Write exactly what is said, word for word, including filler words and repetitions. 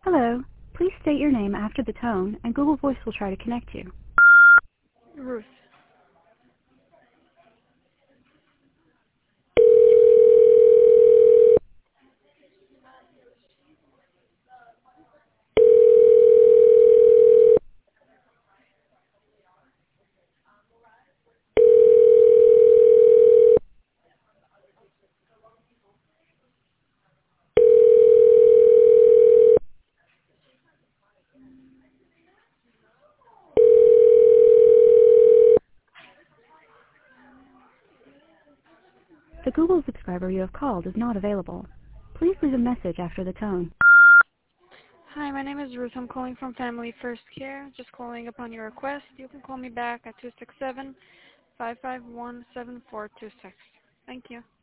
Hello. Please state your name after the tone, and Google Voice will try to connect you. Ruth. The Google subscriber you have called is not available. Please leave a message after the tone. Hi, my name is Ruth. I'm calling from Family First Care. Just calling upon your request. You can call me back at two six seven, five five one, seven four two six. Thank you.